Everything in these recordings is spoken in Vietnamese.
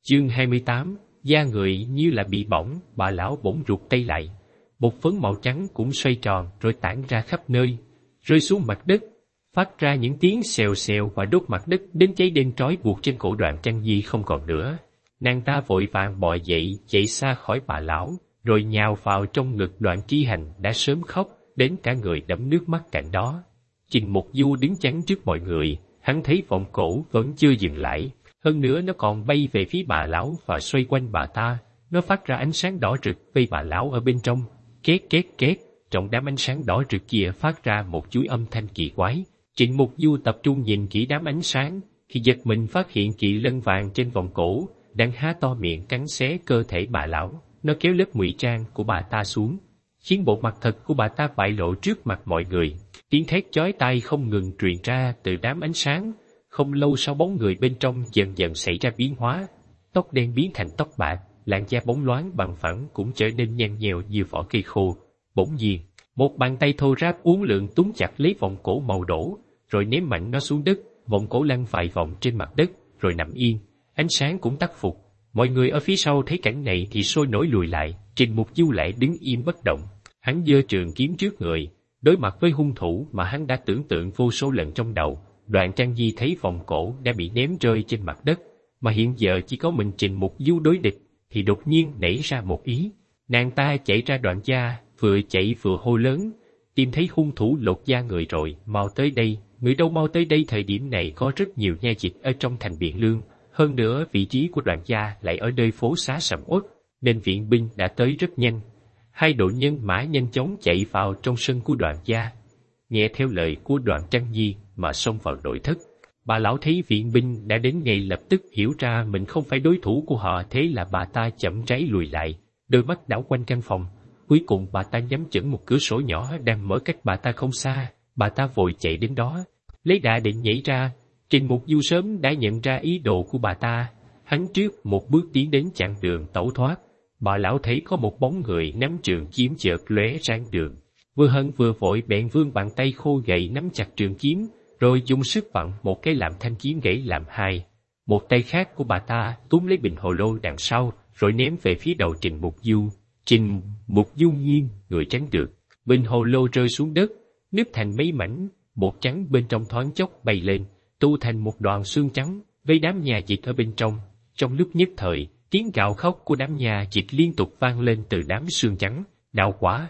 Chương 28, da người như là bị bỏng, bà lão bỗng rụt tay lại. Một phấn màu trắng cũng xoay tròn rồi tản ra khắp nơi, rơi xuống mặt đất, phát ra những tiếng xèo xèo và đốt mặt đất đến cháy đen trói buộc trên cổ Đoạn Trăng Di không còn nữa. Nàng ta vội vàng bò dậy, chạy xa khỏi bà lão, rồi nhào vào trong ngực Đoạn Tri Hành đã sớm khóc, đến cả người đẫm nước mắt cạnh đó. Trình Mục Du đứng chắn trước mọi người, hắn thấy vòng cổ vẫn chưa dừng lại, hơn nữa nó còn bay về phía bà lão và xoay quanh bà ta. Nó phát ra ánh sáng đỏ rực vây bà lão ở bên trong. Két két két, trong đám ánh sáng đỏ rực kia phát ra một chuỗi âm thanh kỳ quái. Trịnh Mục Du tập trung nhìn kỹ đám ánh sáng, thì giật mình phát hiện kỵ lân vàng trên vòng cổ đang há to miệng cắn xé cơ thể bà lão. Nó kéo lớp ngụy trang của bà ta xuống, khiến bộ mặt thật của bà ta bại lộ trước mặt mọi người. Tiếng thét chói tai không ngừng truyền ra từ đám ánh sáng. Không lâu sau, bóng người bên trong dần dần xảy ra biến hóa, tóc đen biến thành tóc bạc, làn da bóng loáng bằng phẳng cũng trở nên nhăn nhèo như vỏ cây khô. Bỗng nhiên, một bàn tay thô ráp uốn lượn túm chặt lấy vòng cổ màu đỏ, rồi ném mạnh nó xuống đất. Vòng cổ lăn vài vòng trên mặt đất, rồi nằm yên. Ánh sáng cũng tắt phục. Mọi người ở phía sau thấy cảnh này thì sôi nổi lùi lại. Trình Mục Du lại đứng im bất động. Hắn giơ trường kiếm trước người, đối mặt với hung thủ mà hắn đã tưởng tượng vô số lần trong đầu. Đoạn Trang Di thấy vòng cổ đã bị ném rơi trên mặt đất, mà hiện giờ chỉ có mình Trình Mục Du đối địch, thì đột nhiên nảy ra một ý. Nàng ta chạy ra Đoạn gia, vừa chạy vừa hô lớn: tìm thấy hung thủ lột da người rồi, mau tới đây. Người đâu mau tới đây. Thời điểm này có rất nhiều nha dịch ở trong thành Biện Lương, hơn nữa vị trí của Đoạn gia lại ở nơi phố xá sầm uất, nên viện binh đã tới rất nhanh. Hai đội nhân mã nhanh chóng chạy vào trong sân của Đoạn gia, nghe theo lời của Đoạn Trang Di mà xông vào nội thất. Bà lão thấy viện binh đã đến ngay lập tức hiểu ra mình không phải đối thủ của họ, thế là bà ta chậm rãi lùi lại, đôi mắt đảo quanh căn phòng. Cuối cùng bà ta nhắm chừng một cửa sổ nhỏ đang mở cách bà ta không xa. Bà ta vội chạy đến đó, lấy đà định nhảy ra. Trình Mục Du sớm đã nhận ra ý đồ của bà ta, hắn trước một bước tiến đến chặn đường tẩu thoát. Bà lão thấy có một bóng người nắm trường kiếm chợt lóe sang đường, vừa hận vừa vội bèn vươn bàn tay khô gầy nắm chặt trường kiếm, rồi dùng sức vặn một cái làm thanh kiếm gãy làm hai. Một tay khác của bà ta túm lấy bình hồ lô đằng sau, rồi ném về phía đầu Trình Mục Du. Trình Mục Du nghiêng người tránh được, bình hồ lô rơi xuống đất, nứt thành mấy mảnh. Bột trắng bên trong thoáng chốc bay lên, tu thành một đoàn xương trắng, với đám nhà dịch ở bên trong. Trong lúc nhất thời, tiếng gào khóc của đám nhà dịch liên tục vang lên từ đám xương trắng. Đau quá,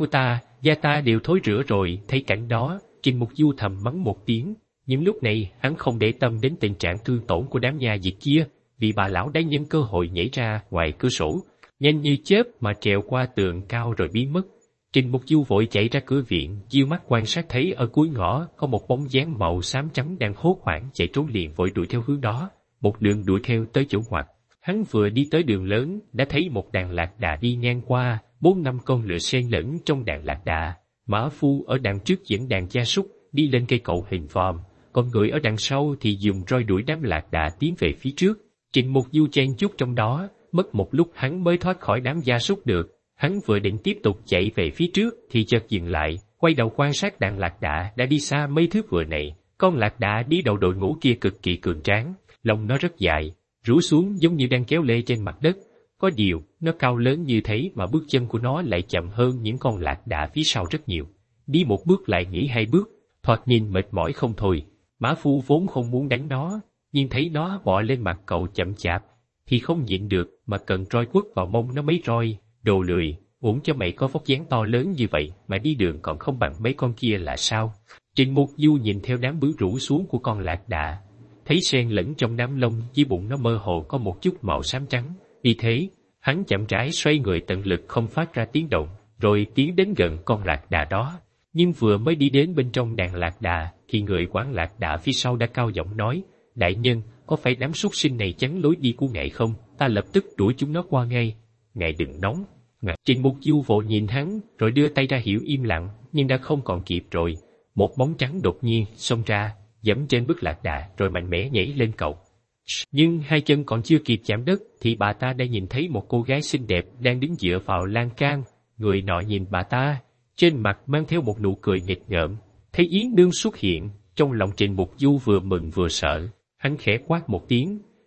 da ta đều thối rữa rồi. Thấy cảnh đó, Trình Mục Du thầm mắng một tiếng, nhưng lúc này hắn không để tâm đến tình trạng thương tổn của đám nhà dịch kia, vì bà lão đã nhân cơ hội nhảy ra ngoài cửa sổ, nhanh như chớp mà trèo qua tường cao rồi biến mất. Trình Mục Du vội chạy ra cửa viện, giơ mắt quan sát thấy ở cuối ngõ có một bóng dáng màu xám trắng đang hốt hoảng chạy trốn, liền vội đuổi theo hướng đó, một đường đuổi theo tới chỗ ngoặt. Hắn vừa đi tới đường lớn đã thấy một đàn lạc đà đi ngang qua, 4-5 con lừa xen lẫn trong đàn lạc đà. Mã phu ở đằng trước dẫn đàn gia súc đi lên cây cậu hình vòm, còn người ở đằng sau thì dùng roi đuổi đám lạc đà tiến về phía trước. Trình Mục Du chen chúc trong đó, mất một lúc hắn mới thoát khỏi đám gia súc được. Hắn vừa định tiếp tục chạy về phía trước thì chợt dừng lại, quay đầu quan sát đàn lạc đà đã đi xa mấy thước vừa nãy. Con lạc đà đi đầu đội ngũ kia cực kỳ cường tráng, lông nó rất dài, rủ xuống giống như đang kéo lê trên mặt đất. Có điều, nó cao lớn như thế mà bước chân của nó lại chậm hơn những con lạc đà phía sau rất nhiều. Đi một bước lại nghỉ 2 bước, thoạt nhìn mệt mỏi không thôi. Mã phu vốn không muốn đánh nó, nhưng thấy nó bò lên mặt cậu chậm chạp, thì không nhịn được mà cần roi quất vào mông nó mấy roi. Đồ lười, uổng cho mày có vóc dáng to lớn như vậy mà đi đường còn không bằng mấy con kia là sao? Trình Mục Du nhìn theo đám bước rủ xuống của con lạc đà, thấy xen lẫn trong đám lông dưới bụng nó mơ hồ có một chút màu xám trắng. Vì thế, hắn chậm rãi xoay người tận lực không phát ra tiếng động, rồi tiến đến gần con lạc đà đó. Nhưng vừa mới đi đến bên trong đàn lạc đà, thì người quản lạc đà phía sau đã cao giọng nói: đại nhân, có phải đám súc sinh này chắn lối đi của ngài không? Ta lập tức đuổi chúng nó qua ngay. Ngài đừng nóng. Trình Mục Du vội nhìn hắn, rồi đưa tay ra hiệu im lặng, nhưng đã không còn kịp rồi. Một bóng trắng đột nhiên xông ra, giẫm trên bức lạc đà, rồi mạnh mẽ nhảy lên cậu. Nhưng hai chân còn chưa kịp chạm đất, thì bà ta đã nhìn thấy một cô gái xinh đẹp đang đứng dựa vào lan can. Người nọ nhìn bà ta, trên mặt mang theo một nụ cười nghịch ngợm. Thấy Yến Nương xuất hiện, trong lòng Trình Mục Du vừa mừng vừa sợ. Hắn khẽ quát một tiếng,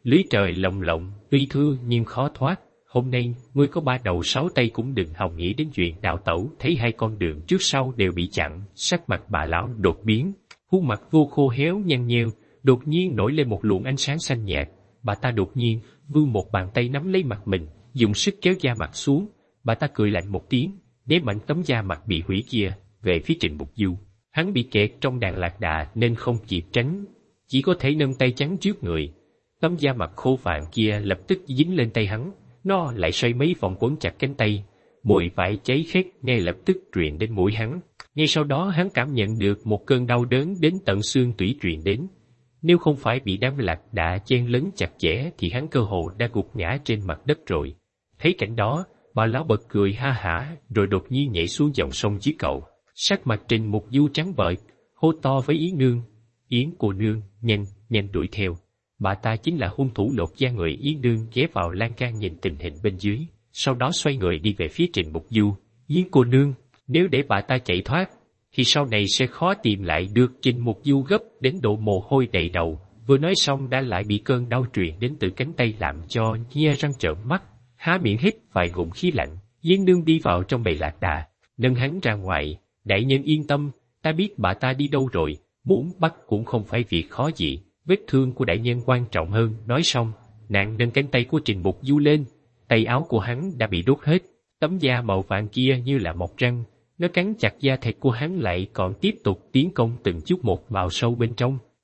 Lưới trời lồng lộng, tuy thưa nhưng khó thoát. Hôm nay, ngươi có 3 đầu 6 tay cũng đừng hòng nghĩ đến chuyện đào tẩu. Thấy hai con đường trước sau đều bị chặn, sắc mặt bà lão đột biến. Khuôn mặt vô khô héo nhăn nheo, đột nhiên nổi lên một luồng ánh sáng xanh nhạt. Bà ta đột nhiên vươn một bàn tay nắm lấy mặt mình, dùng sức kéo da mặt xuống. Bà ta cười lạnh một tiếng, ném mạnh tấm da mặt bị hủy kia về phía Trình Mục Du. Hắn bị kẹt trong đàn lạc đà nên không kịp tránh, chỉ có thể nâng tay chắn trước người. Tấm da mặt khô vàng kia lập tức dính lên tay hắn, nó lại xoay mấy vòng quấn chặt cánh tay. Mùi vải cháy khét ngay lập tức truyền đến mũi hắn. Ngay sau đó hắn cảm nhận được một cơn đau đớn đến tận xương tủy truyền đến. Nếu không phải bị đám lạc đà chen lấn chặt chẽ thì hắn cơ hồ đã gục ngã trên mặt đất rồi. Thấy cảnh đó, bà lão bật cười ha hả rồi đột nhiên nhảy xuống dòng sông dưới cầu. Sắc mặt Trình Mục Du trắng bệch, hô to với Yến Nương: Yến cô nương, nhanh, nhanh đuổi theo. Bà ta chính là hung thủ lột da người. Yến Nương ghé vào lan can nhìn tình hình bên dưới, sau đó xoay người đi về phía Trình Mục Du. Yến cô nương, nếu để bà ta chạy thoát, thì sau này sẽ khó tìm lại được. Trình Mục Du gấp đến độ mồ hôi đầy đầu, vừa nói xong đã lại bị cơn đau truyền đến từ cánh tay làm cho nhe răng trợn mắt, há miệng hít vài ngụm khí lạnh. Yến Nương đi vào trong bầy lạc đà, nâng hắn ra ngoài. Đại nhân yên tâm, ta biết bà ta đi đâu rồi, muốn bắt cũng không phải việc khó gì. Vết thương của đại nhân quan trọng hơn. Nói xong, nàng nâng cánh tay của Trình Mục Du lên. Tay áo của hắn đã bị đốt hết, tấm da màu vàng kia như là mọc răng, nó cắn chặt da thịt của hắn lại còn tiếp tục tiến công từng chút một vào sâu bên trong.